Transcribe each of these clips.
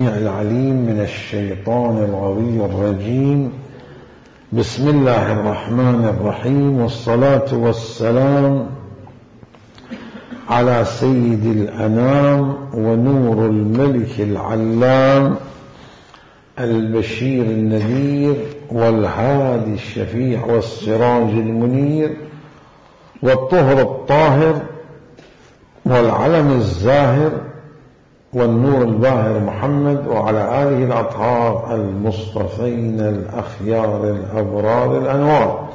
السميع العليم من الشيطان الغوي الرجيم. بسم الله الرحمن الرحيم، والصلاة والسلام على سيد الأنام ونور الملك العلام البشير النذير والهادي الشفيع والسراج المنير والطهر الطاهر والعلم الزاهر والنور الباهر محمد وعلى آله الأطهار المصطفين الأخيار الأبرار الأنوار.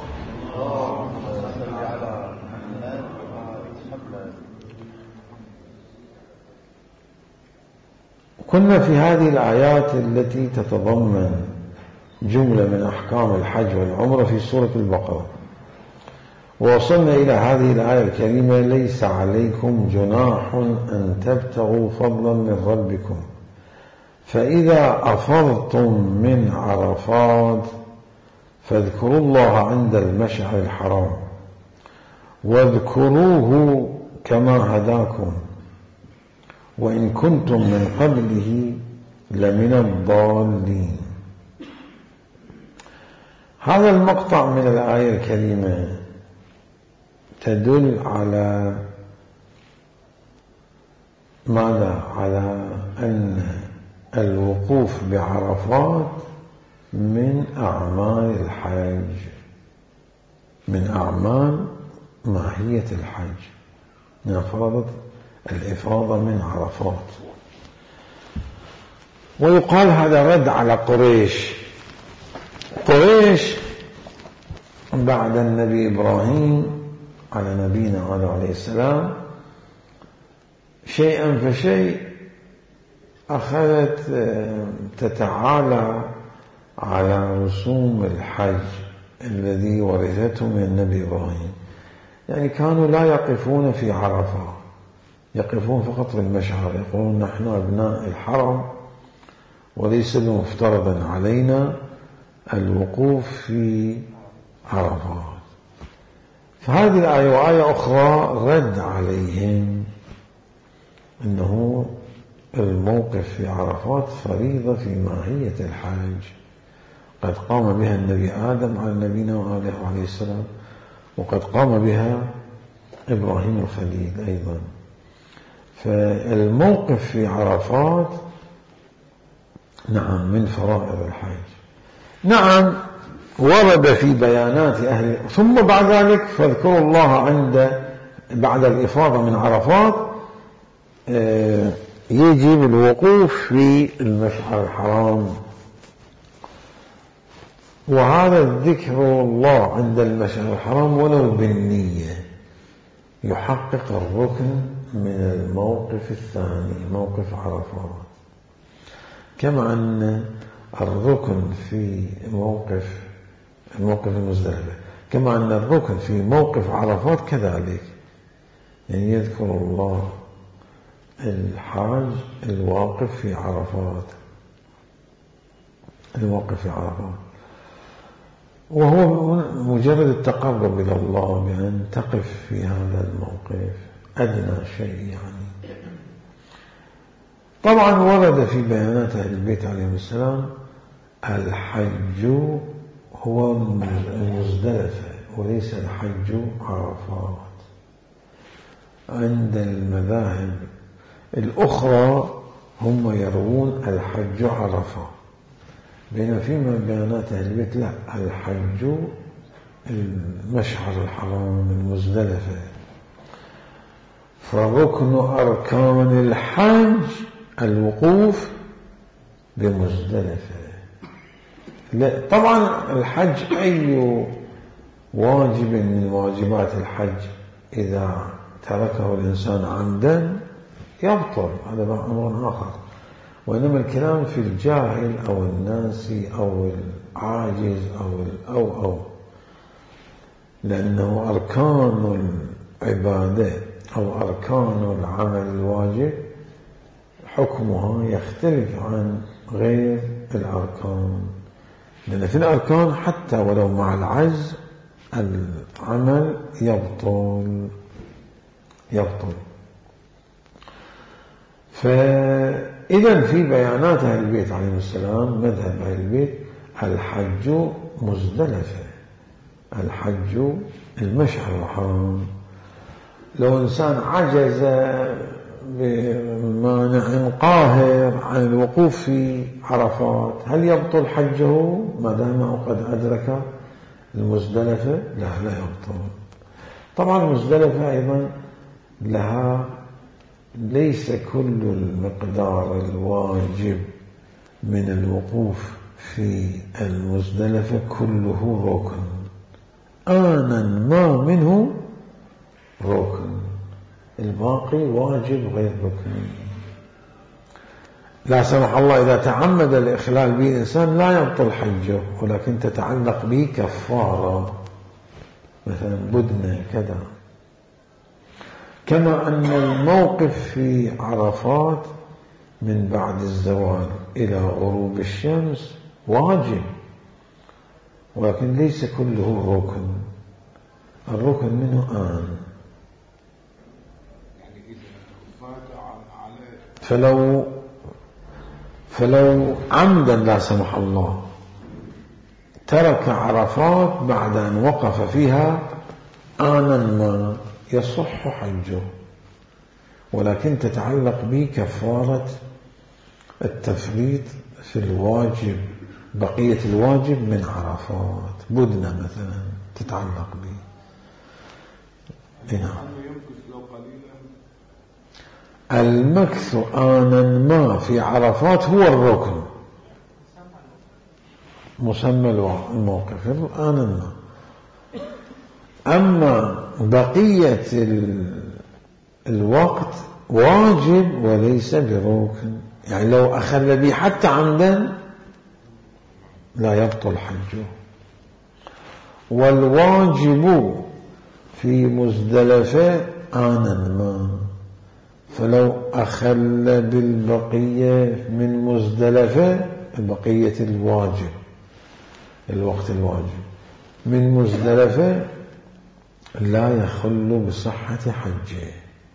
كنا في هذه الآيات التي تتضمن جملة من أحكام الحج والعمرة في سورة البقرة، ووصلنا إلى هذه الآية الكريمة: ليس عليكم جناح أن تبتغوا فضلا من ربكم فإذا أفضتم من عرفات فاذكروا الله عند المشعر الحرام واذكروه كما هداكم وإن كنتم من قبله لمن الضالين. هذا المقطع من الآية الكريمة تدل على ماذا؟ على أن الوقوف بعرفات من أعمال الحج، من أعمال ماهية الحج، من فرض الإفاضة من عرفات. ويقال هذا رد على قريش بعد النبي إبراهيم على نبينا عليه السلام شيئا فشيء أخذت تتعالى على رسوم الحج الذي ورثته من النبي إبراهيم. يعني كانوا لا يقفون في عرفة، يقفون فقط في المشعر، يقولون نحن أبناء الحرم وليس مفترضا علينا الوقوف في عرفات. فهذه الآية وآية أخرى رد عليهم أنه الموقف في عرفات فريضة في ماهية الحج، قد قام بها النبي آدم على نبينا وآله عليه السلام، وقد قام بها إبراهيم الخليل أيضا. فالموقف في عرفات نعم من فرائض الحج. نعم ورد في بيانات أهل، ثم بعد ذلك فاذكروا الله بعد الإفاضة من عرفات يجب الوقوف في المشعر الحرام، وهذا الذكر الله عند المشعر الحرام ولو بالنية يحقق الركن من الموقف الثاني، موقف عرفات. كما أن الركن في موقف المزدلفة، كما أن الركن في موقف عرفات كذلك، يعني يذكر الله الحاج الواقف في عرفات، وهو مجرد التقرب إلى الله بأن تقف في هذا الموقف أدنى شيء. يعني طبعا ورد في بيانات أهل البيت عليهم السلام الحج هو المزدلفة وليس الحج عرفات. عند المذاهب الأخرى هم يروون الحج عرفة، بينما فيما بيانات أهل البيت لا، الحج المشعر الحرام المزدلفة. فركن أركان الحج الوقوف بمزدلفة. لا طبعا الحج أي واجب من واجبات الحج إذا تركه الإنسان عمدا يبطل، هذا أمر آخر. وإنما الكلام في الجاهل أو الناسي أو العاجز أو لأنه أركان العبادة أو أركان العمل الواجب حكمها يختلف عن غير الأركان، لأن في الأركان حتى ولو مع العجز العمل يبطل. إذن في بيانات أهل البيت عليهم السلام مذهب أهل البيت الحج مزدلفة، الحج المشعر الحرام. لو إنسان عجز بمانع قاهر عن الوقوف في عرفات هل يبطل حجه ما دام قد أدرك المزدلفة؟ لا يبطل. طبعا المزدلفة أيضا لها ليس كل المقدار الواجب من الوقوف في المزدلفة كله ركن، آنا ما منه ركن، الباقي واجب غير ركن. لا سمح الله إذا تعمد الإخلال به الإنسان لا يبطل حجه، ولكن تتعلق به كفارة، مثلا بدنة كذا. كما أن الموقف في عرفات من بعد الزوال إلى غروب الشمس واجب، ولكن ليس كله ركن، الركن منه آن. فلو عمدا لا سمح الله ترك عرفات بعد أن وقف فيها آنا ما يصح حجه، ولكن تتعلق به كفارة التفريط في الواجب، بقية الواجب من عرفات، بدنة مثلا تتعلق به. المكث آنا ما في عرفات هو الركن، مسمى الموقف آنا ما. أما بقية الوقت واجب وليس بركن، يعني لو أخل به حتى عمدا لا يبطل حجه. والواجب في مزدلفة آنا ما، فلو أخل بالبقية من مزدلفة، بقية الواجب الوقت الواجب من مزدلفة لا يخل بصحة حجه.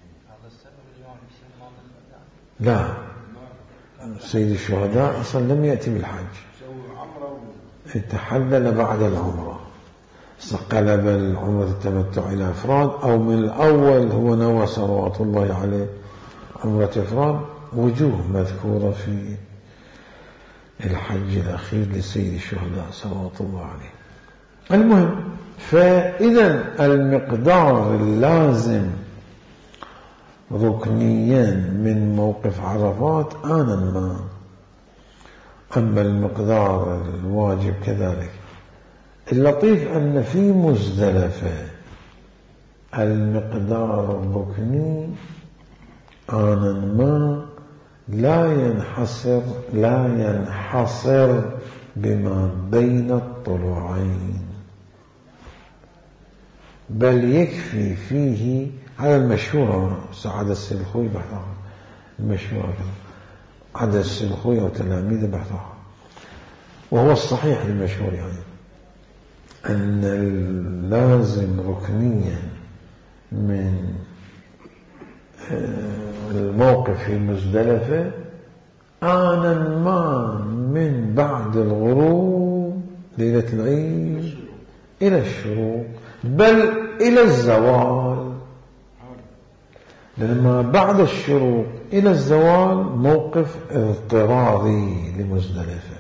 لا، سيد الشهداء أصلا لم يأتي بالحج، تحلل بعد العمرة، قلب العمرة التمتع إلى إفراد، أو من الأول هو نوى صلوات الله عليه عمرة إفراد. وجوه مذكورة في الحج الأخير لسيد الشهداء صلوات الله عليه. المهم، فإذا المقدار اللازم ركنيا من موقف عرفات آنا ما، أما المقدار الواجب كذلك. اللطيف أن في مزدلفة المقدار الركني آنا ما لا ينحصر بما بين الطلوعين، بل يكفي فيه على المشهورة. سعد السلخوي بحثها المشهورة، عدد السلخوي وتلاميذه بحثها، وهو الصحيح المشهور، يعني أن اللازم ركنيا من الموقف في مزدلفة آنا ما من بعد الغروب ليلة العيد إلى الشروق، بل إلى الزوال، لما بعد الشروق إلى الزوال موقف اضطراري لمزدلفة.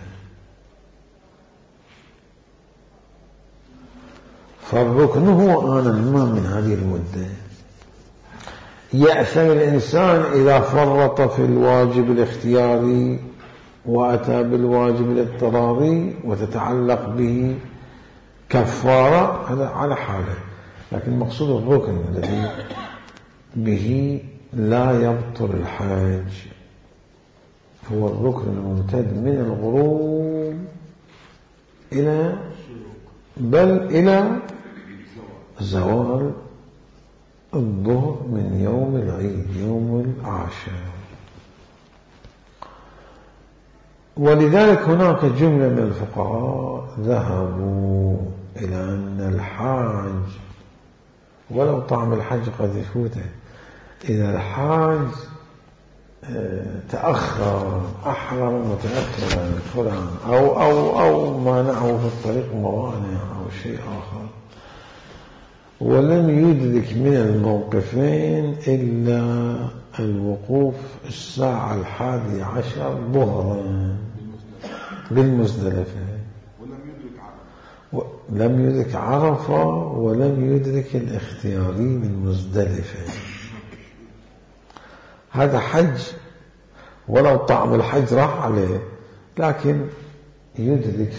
فالركن هو آنا ما من هذه المدة. يأثم الإنسان إذا فرط في الواجب الاختياري وأتى بالواجب الاضطراري وتتعلق به كفارة، هذا على حاله. لكن مقصود الركن الذي به لا يبطل الحاج هو الركن الممتد من الغروب إلى بل إلى زوال الظهر من يوم العيد يوم العاشر. ولذلك هناك جملة من الفقهاء ذهبوا إلى أن الحاج ولو طعم الحج قد يفوته، إذا الحاج تأخر أحرم متأخرا فلان أو مانعه في الطريق موانع أو شيء آخر، ولم يدرك من الموقفين إلا الوقوف الساعة 11 ظهرا بالمزدلفة، لم يدرك عرفة ولم يدرك الاختياري بالمزدلفة. هذا حج، ولو طعم الحج راح عليه، لكن يدرك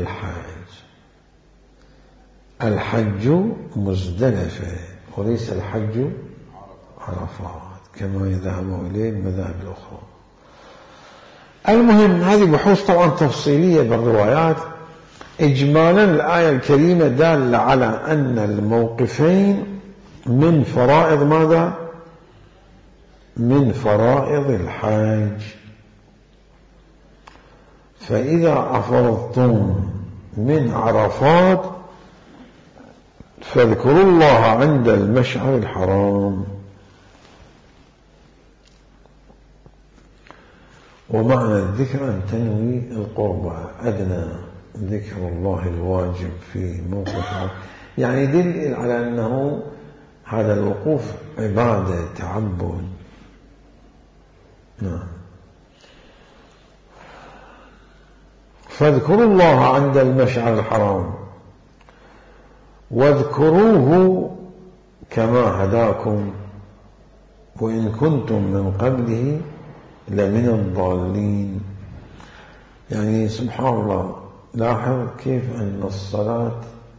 الحج مزدلفة وليس الحج عرفات كما يذهب إليه المذاهب الأخرى. المهم هذه بحوث طبعا تفصيلية بالروايات. إجمالا الآية الكريمة دالة على أن الموقفين من فرائض ماذا؟ من فرائض الحج. فإذا أفضتم من عرفات فاذكروا الله عند المشعر الحرام. ومعنى الذكر أن تنوي القربة، أدنى ذكر الله الواجب في موقف، يعني يدل على أنه هذا الوقوف عبادة تعبد. نعم. فاذكروا الله عند المشعر الحرام واذكروه كما هداكم وإن كنتم من قبله لمن الضالين. يعني سبحان الله، لاحظ كيف أن الصلاة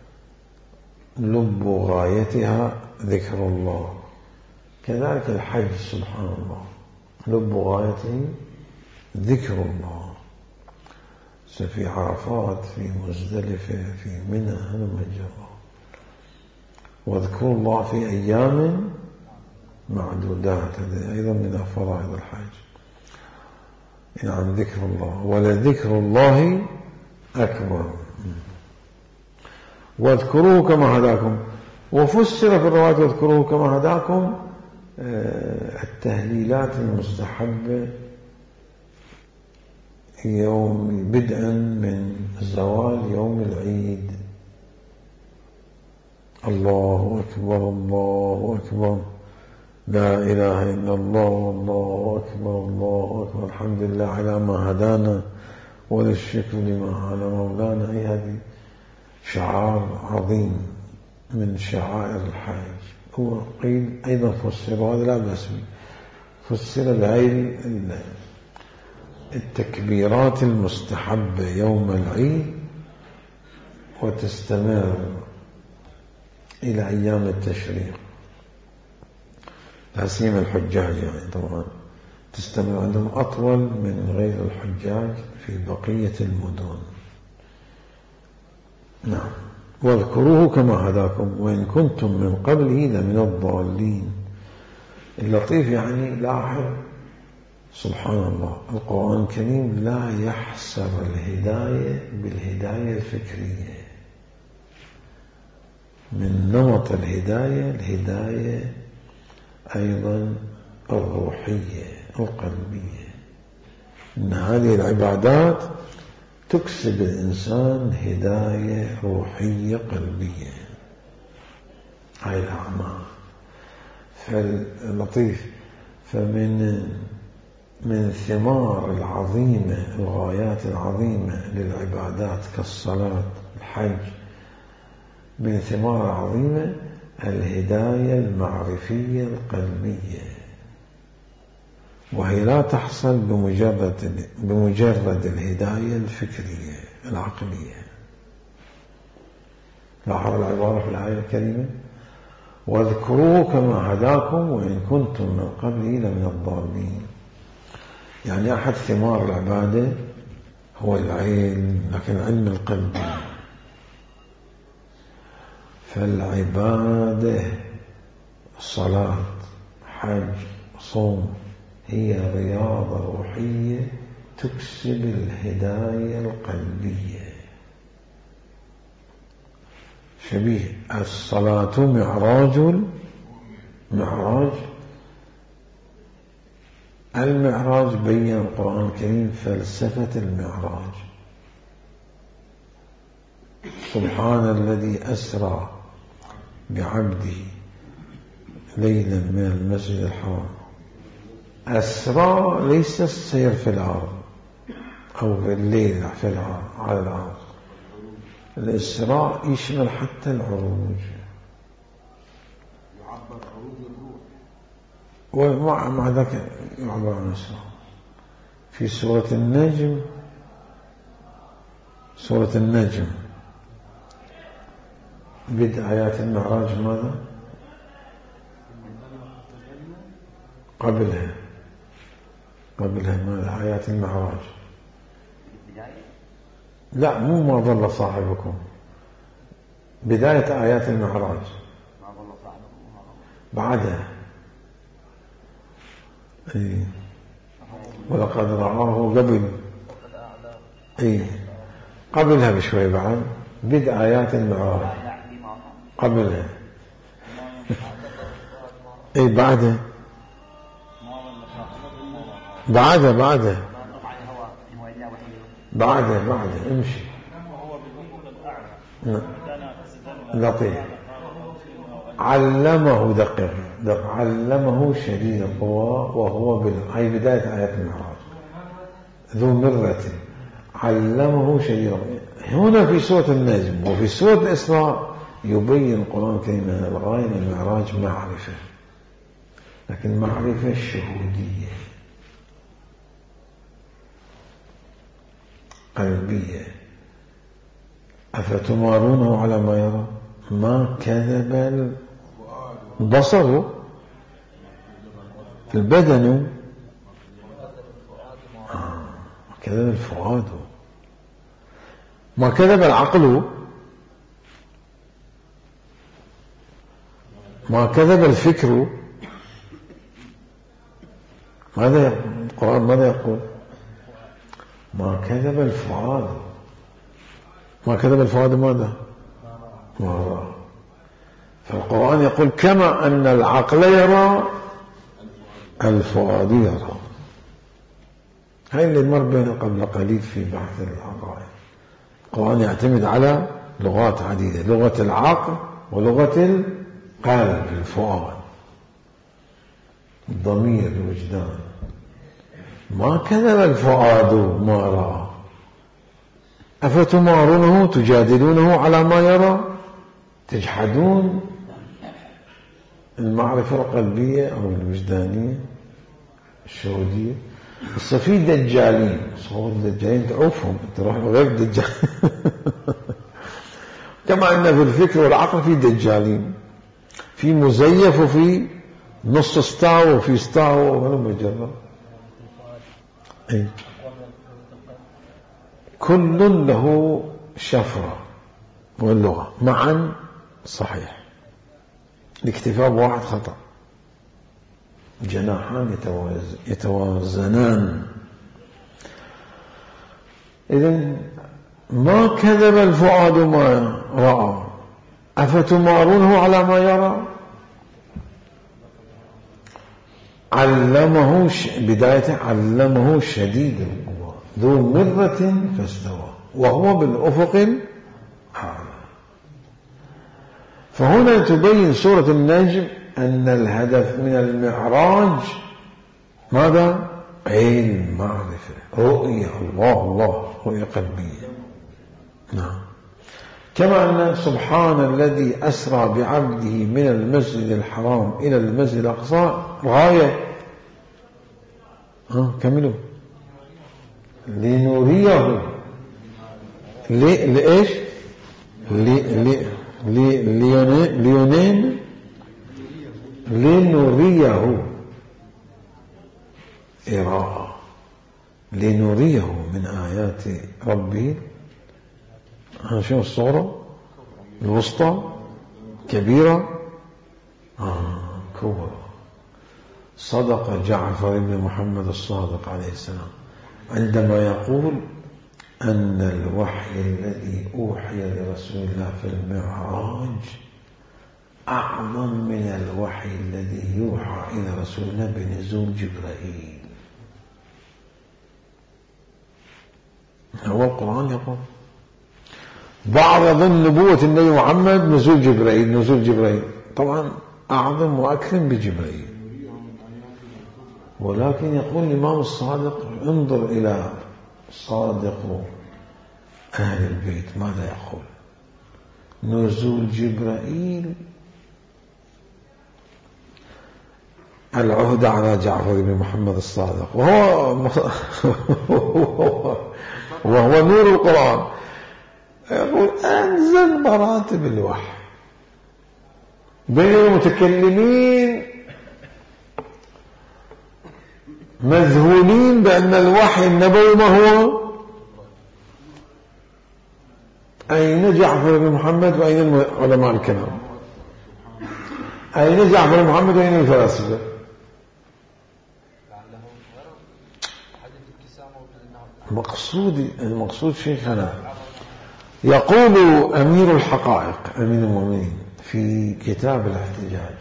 لب غايتها ذكر الله، كذلك الحج سبحان الله لب غايته ذكر الله. في عرفات، في مزدلفة، في منى، المجرة. واذكروا الله في أيام معدودات، هذا أيضا من فرائض الحج. يعني ذكر الله، ولذكر الله أكبر. واذكروه كما هداكم. وفسر في الروايات واذكروه كما هداكم التهليلات المستحبة يوم بدءا من زوال يوم العيد. الله أكبر الله أكبر لا إله إلا الله والله أكبر الله أكبر الحمد لله على ما هدانا وللشكر لما على مولانا. هذه شعار عظيم من شعائر الحج. هو قيل أيضا فسر، هذا لا بأس به، فسر بهذه التكبيرات المستحبة يوم العيد وتستمر إلى أيام التشريق، لا سيما الحجاج، يعني طبعا تستمر عندهم أطول من غير الحجاج في بقية المدن. نعم. واذكروه كما هداكم وإن كنتم من قبله لمن الضالين. اللطيف يعني لاحظ سبحان الله، القرآن الكريم لا يحصر الهداية بالهداية الفكرية، من نمط الهداية أيضا الروحية القلبية. إن هذه العبادات تكسب الإنسان هداية روحية قلبية، هاي الأعمال. فاللطيف من ثمار العظيمة، الغايات العظيمة للعبادات كالصلاة الحج، من ثمار عظيمة الهداية المعرفية القلبية، وهي لا تحصل بمجرد الهداية الفكرية العقلية. لاحظ العبارة في الآية الكريمة واذكروه كما هداكم وإن كنتم من قبله لمن الضالين. يعني أحد ثمار العبادة هو العلم، لكن علم القلب. فالعبادة صلاة حج صوم هي رياضة روحية تكسب الهداية القلبية. شبيه معراج المعراج بين القرآن الكريم فلسفة المعراج. سبحان الذي أسرى بعبده ليلا من المسجد الحرام. أسرى ليس السير في الأرض أو في الليل في الأرض على الأرض، الإسراء يشمل حتى العروج، ومع ذلك يعبر عن الإسراء. في سورة النجم، سورة النجم بدء آيات المعراج ماذا؟ قبلها ماذا؟ آيات المعراج. لا، مو ما ضل صاحبكم، بداية آيات المعراج بعدها. إيه. ولقد رآه قبل، إيه. قبلها بشوي بعد بدء آيات المعراج قبلها. إيه بعدها امشي. لطيف. علمه دقق علمه شديد القوى وهو هي بداية آيات المعراج. ذو مرة علمه شديد القوى. هنا في سورة النجم وفي سورة الإسراء يبين القرآن الكريم أن الغاية من المعراج معرفة، لكن معرفة شهودية قلبية. أفتمارونه على ما يرى ما كذب البصر البدن كذب الفؤاد، ما كذب العقل، ما كذب الفكر. ماذا القرآن ماذا يقول؟ ما كذب الفؤاد. ما كذب الفؤاد ماذا؟ ما رأى. فالقرآن يقول كما أن العقل يرى الفؤاد يرى. هاي اللي مر بينا قبل قليل في بحث العقائد. القرآن يعتمد على لغات عديدة، لغة العقل ولغة القلب الفؤاد الضمير الوجدان. ما كذب الفؤاد ما رأى أفتمارونه تجادلونه على ما يرى. تجحدون المعرفة القلبية أو الوجدانية الشهودية. بس في دجالين، صور الدجالين تعوفهم تروح غير دجال. كما أن في الفكر والعقل في دجالين، في مزيف وفي نص استاو وفي استاو ولا مجرد. كل له شفرة واللغة معا صحيح. الاكتفاء بواحد خطأ. جناحان يتوازنان. إذن ما كذب الفؤاد ما رأى أفتمارونه على ما يرى. علمه بداية علمه شديد القوى ذو مرة فاستوى وهو بالأفق الأعلى. فهنا تبين سورة النجم أن الهدف من المعراج ماذا؟ علم معرفة رؤية الله رؤية قلبية. نعم. كما أن سبحان الذي أسرى بعبده من المسجد الحرام إلى المسجد الأقصى غاية. كملوا. لنريه لإيش؟ ليونين لنريه إراءة. لنريه من آيات ربه. شنو الصورة الوسطى كبيرة كبرى. صدق جعفر بن محمد الصادق عليه السلام عندما يقول أن الوحي الذي أوحي لرسول الله في المعراج أعظم من الوحي الذي يوحى إلى رسول الله بنزول جبرائيل. هو القرآن يقول. بعض يظن نبوة النبي محمد نزول جبريل، طبعا أعظم وأكرم بجبريل، ولكن يقول الإمام الصادق انظر إلى صادق أهل البيت ماذا يقول: نزول جبرائيل العهد على جعفر بن محمد الصادق، وهو نور القرآن. يقول أنزل مراتب الوحي. بين المتكلمين مذهولين بأن الوحي النبوي ما هو؟ أين جعفر بن محمد وأين علماء الكلام؟ أين جعفر بن محمد وأين الفلاسفة؟ المقصود شيخنا يقول أمير الحقائق أمين المؤمنين في كتاب الاحتجاج،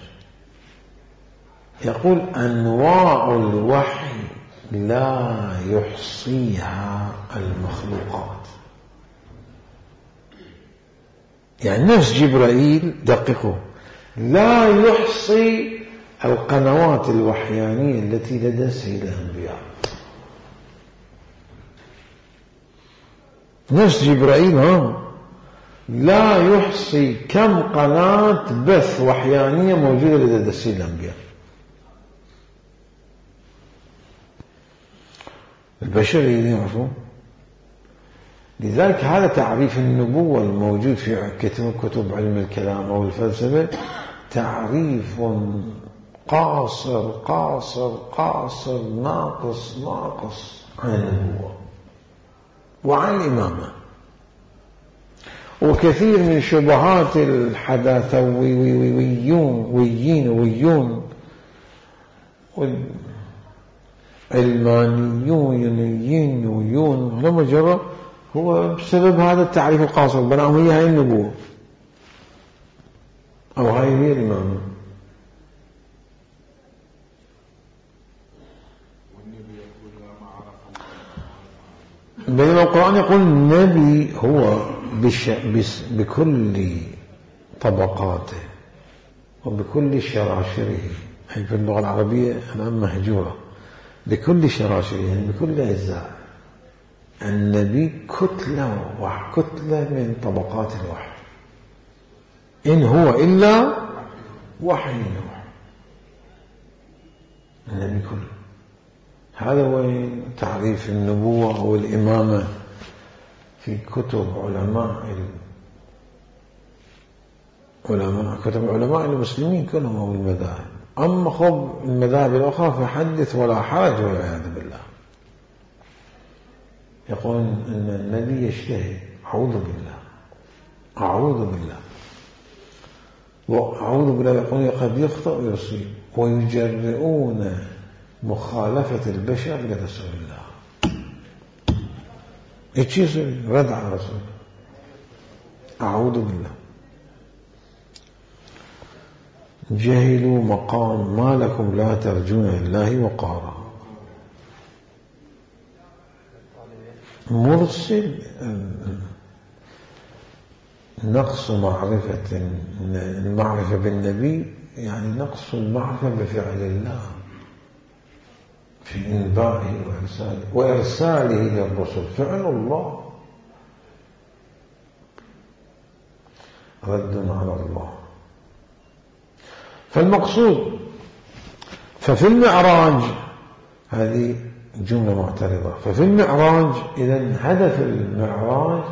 يقول أنواع الوحي لا يحصيها المخلوقات. يعني نفس جبرائيل دققوا لا يحصي القنوات الوحيانية التي لدى سيد الأنبياء. نفس جبرائيل لا يحصي كم قناة بث وحيانية موجودة لدى سيد الأنبياء. البشر يعرفون. لذلك هذا تعريف النبوة الموجود في كتب علم الكلام أو الفلسفة تعريف قاصر قاصر قاصر ناقص ناقص عن النبوة وعن الإمامة. وكثير من شبهات الحداثويين علمانيون لما جرى هو بسبب هذا التعريف القاصر، بناهم هي النبوة أو هي الإمامة. بينما القرآن يقول النبي هو بكل طبقاته وبكل شراشره، أي في اللغة العربية الآن مهجورة، بكل شراشره يعني بكل أجزاء. النبي كتلة من طبقات الوحي، إن هو إلا وحي يوحى. النبي كله. هذا هو تعريف النبوة أو الإمامة في كتب علماء المسلمين كلهم أو المذاهب. أما خب المذاهب الأخرى فحدث ولا حرج والعياذ بالله. يقول أن النبي يجتهد، أعوذ بالله يقول قد يخطئ ويصيب، ويجرؤون مخالفة البشر لرسول الله. إيش رد على رسول الله؟ أعوذ بالله. جهلوا مقام ما لكم لا ترجون لله وقارا. مرسل نقص المعرفة بالنبي، يعني نقص المعرفة بفعل الله في إنبائه وإرساله للرسل. فعل الله رد على الله. فالمقصود ففي المعراج هذه جملة معترضة. ففي المعراج إذن هدف المعراج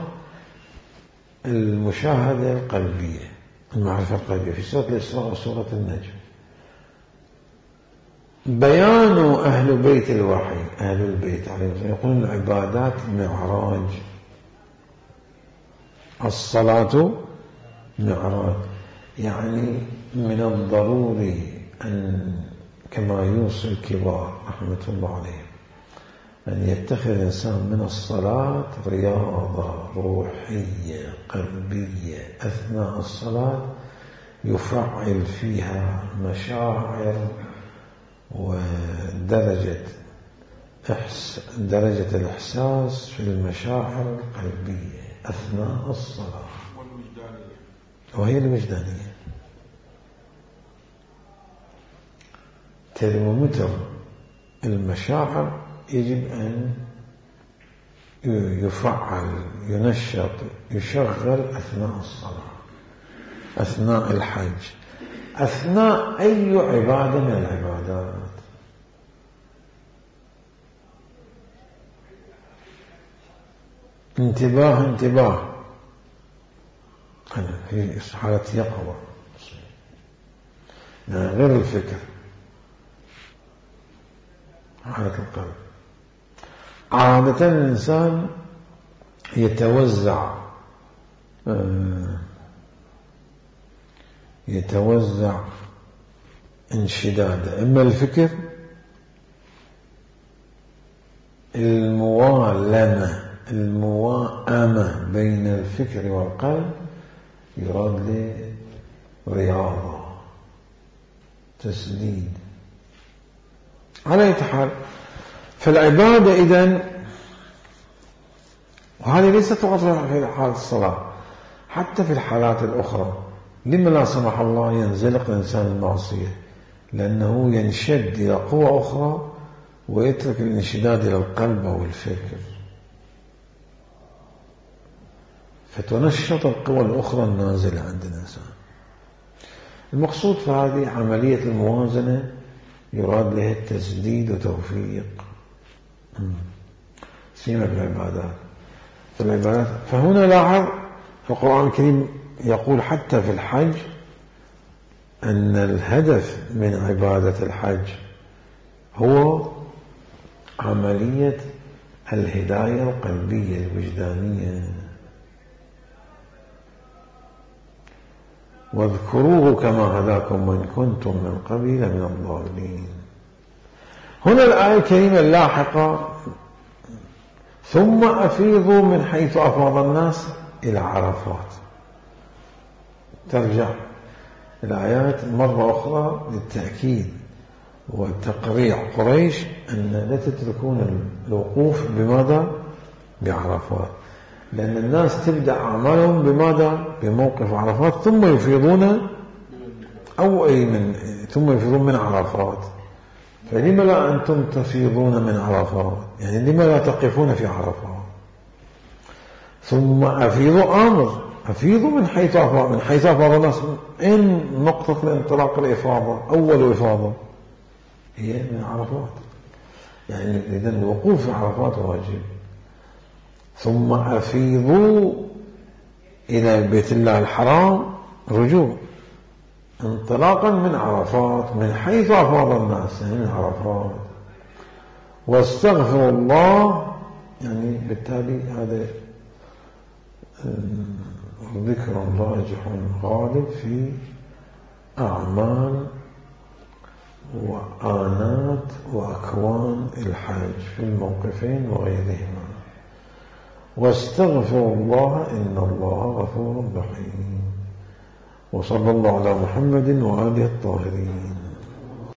المشاهدة القلبية، المعرفة القلبية في سورة الإسراء وسورة النجم. بيان أهل بيت الوحي، أهل البيت عليهم يقولون عبادات المعراج. الصلاة معراج، يعني من الضروري أن كما يوصي الكبار رحمة الله عليهم أن يتخذ الإنسان من الصلاة رياضة روحية قلبية. أثناء الصلاة يفعل فيها مشاعر ودرجة درجة الإحساس في المشاعر القلبية أثناء الصلاة، وهي الوجدانية. ترمومتر المشاعر يجب أن يفعل، ينشط، يشغل أثناء الصلاة، أثناء الحج، أثناء أي عبادة من العبادات. انتباه انتباه، أنا في حالة يقظة غير الفكر، حالة القلب. عادة الإنسان يتوزع انشداده، إما الفكر، المواءمة بين الفكر والقلب يراد لرياضة، تسديد. على أي حال، فالعبادة إذن، وهذه ليست فقط في حالة الصلاة، حتى في الحالات الأخرى. لما لا سمح الله ينزلق الإنسان المعصية؟ لأنه ينشد إلى قوة أخرى ويترك الانشداد إلى القلب أو الفكر، فتنشط القوى الأخرى النازلة عند الإنسان. المقصود في هذه عملية الموازنة يراد لها التسديد وتوفيق سيما في العبادات. فهنا لاحظ القرآن الكريم يقول حتى في الحج أن الهدف من عبادة الحج هو عملية الهداية القلبية الوجدانية. واذكروه كما هداكم وإن كنتم من قبل من الضالين. هنا الآية الكريمة اللاحقة ثم أفيضوا من حيث أفاض الناس إلى عرفات. ترجع الآيات مرة أخرى للتأكيد وتقريع قريش أن لا تتركون الوقوف بماذا؟ بعرفات، لأن الناس تبدأ أعمالهم بماذا؟ بموقف عرفات، ثم يفيضون ثم يفيضون من عرفات. فلما لا أنتم تفيضون من عرفات؟ يعني لما لا تقفون في عرفات؟ ثم أفيضوا أمر، أفيضوا من حيث أفاض الناس. إن نقطة الانطلاق الإفاضة، أول إفاضة هي من عرفات، يعني إذن الوقوف في عرفات واجب. ثم أفيضوا إلى بيت الله الحرام، رجوع انطلاقا من عرفات، من حيث أفاض الناس يعني من عرفات. واستغفروا الله، يعني بالتالي هذا ذكر راجح غالب في أعمال وآنات وأكوان الحج في الموقفين وغيرهما. واستغفروا الله إن الله غفور رحيم. وصلى الله على محمد وآله الطاهرين.